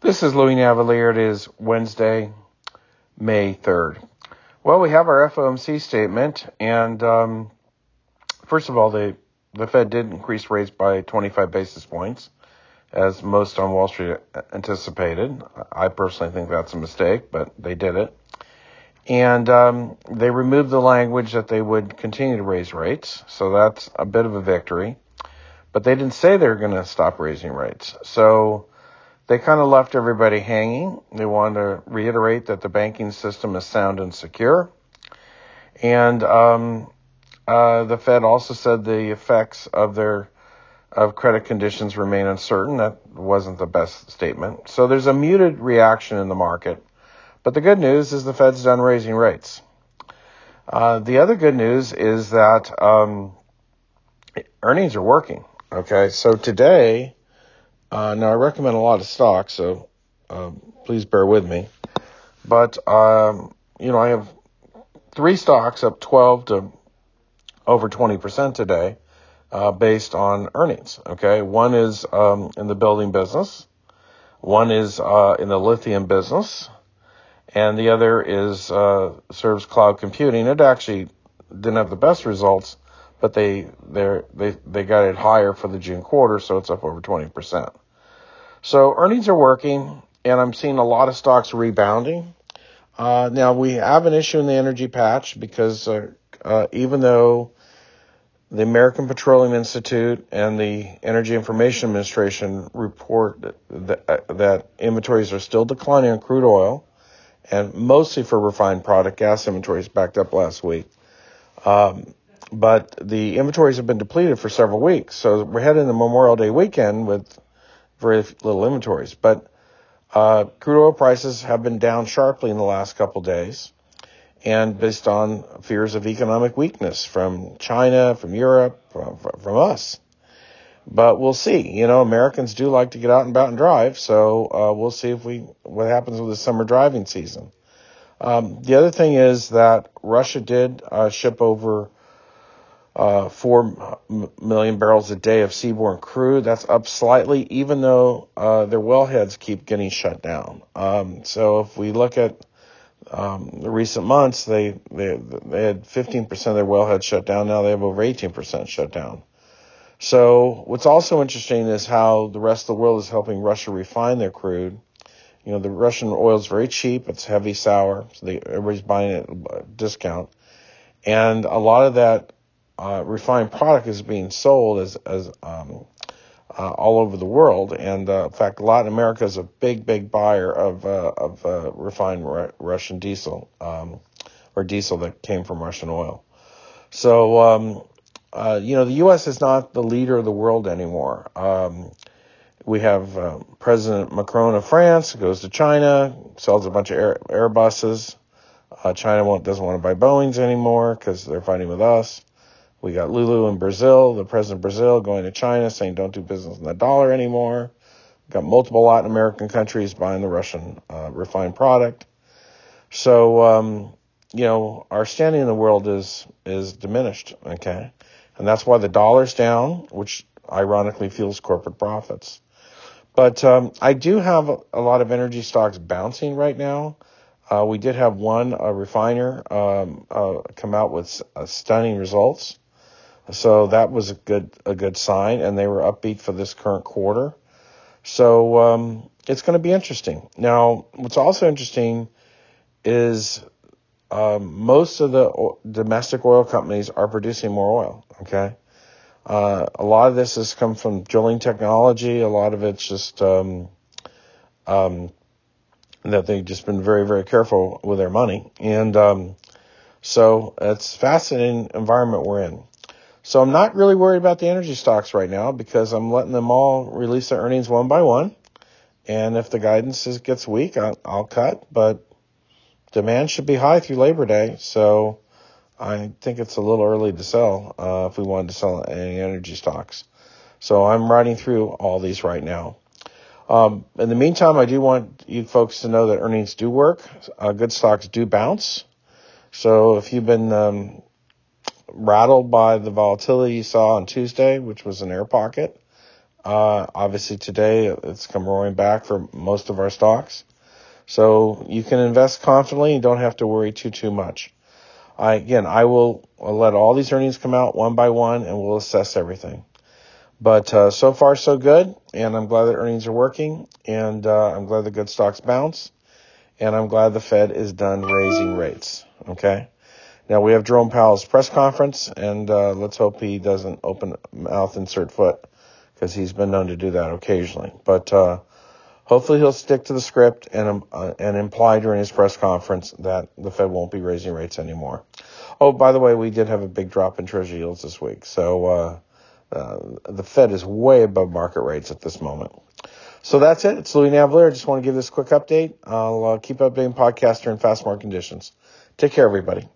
This is Louis Navalier. It is Wednesday, May 3rd. Well, we have our FOMC statement, and first of all, the Fed did increase rates by 25 basis points, as most on Wall Street anticipated. I personally think that's a mistake, but they did it. And they removed the language that they would continue to raise rates, so that's a bit of a victory. But they didn't say they were going to stop raising rates. So they kind of left everybody hanging. They wanted to reiterate that the banking system is sound and secure. And the Fed also said the effects of credit conditions remain uncertain. That wasn't the best statement. So there's a muted reaction in the market. But the good news is the Fed's done raising rates. The other good news is that earnings are working. Okay, so today, now I recommend a lot of stocks, so please bear with me. But, I have 3 stocks up 12 to over 20% today based on earnings. Okay, one is in the building business, one is in the lithium business, and the other is serves cloud computing. It actually didn't have the best results, but they got it higher for the June quarter, so it's up over 20%. So earnings are working, and I'm seeing a lot of stocks rebounding. Now, we have an issue in the energy patch because even though the American Petroleum Institute and the Energy Information Administration report that inventories are still declining on crude oil, and mostly for refined product, gas inventories backed up last week. But the inventories have been depleted for several weeks. So we're heading into Memorial Day weekend with very little inventories. But crude oil prices have been down sharply in the last couple days, and based on fears of economic weakness from China, from Europe, from us. But we'll see. Americans do like to get out and about and drive, so we'll see what happens with the summer driving season. The other thing is that Russia did ship over 4 million barrels a day of seaborne crude. That's up slightly, even though their wellheads keep getting shut down. So if we look at the recent months, they had 15% of their wellheads shut down. Now they have over 18% shut down. So what's also interesting is how the rest of the world is helping Russia refine their crude. The Russian oil is very cheap. It's heavy sour. So everybody's buying it at a discount. And a lot of that refined product is being sold as all over the world. And in fact, Latin America is a big buyer of refined Russian diesel, or diesel that came from Russian oil. So, the U.S. is not the leader of the world anymore. We have President Macron of France who goes to China, sells a bunch of Airbuses. China doesn't want to buy Boeings anymore because they're fighting with us. We got Lulu in Brazil, the president of Brazil, going to China saying don't do business in the dollar anymore. We've got multiple Latin American countries buying the Russian refined product. So, our standing in the world is diminished, okay? And that's why the dollar's down, which ironically fuels corporate profits. But I do have a lot of energy stocks bouncing right now. We did have one refiner come out with stunning results. So that was a good sign, and they were upbeat for this current quarter. So it's going to be interesting. Now, what's also interesting is most of the domestic oil companies are producing more oil, okay? A lot of this has come from drilling technology. A lot of it's just that they've just been very, very careful with their money. And so it's a fascinating environment we're in. So I'm not really worried about the energy stocks right now because I'm letting them all release their earnings one by one. And if the guidance gets weak, I'll cut. But demand should be high through Labor Day. So I think it's a little early to sell if we wanted to sell any energy stocks. So I'm riding through all these right now. In the meantime, I do want you folks to know that earnings do work. Good stocks do bounce. So if you've been rattled by the volatility you saw on Tuesday, which was an air pocket, Obviously today it's come roaring back for most of our stocks. So you can invest confidently and don't have to worry too much. I will let all these earnings come out one by one and we'll assess everything. But so far so good, and I'm glad that earnings are working, and I'm glad the good stocks bounce, and I'm glad the Fed is done raising rates. Okay? Now we have Jerome Powell's press conference, and let's hope he doesn't open mouth, insert foot, because he's been known to do that occasionally. But hopefully he'll stick to the script and imply during his press conference that the Fed won't be raising rates anymore. Oh, by the way, we did have a big drop in Treasury yields this week, so the Fed is way above market rates at this moment. So that's it. It's Louis Navigliere. I just want to give this quick update. I'll keep updating podcaster in fast market conditions. Take care, everybody.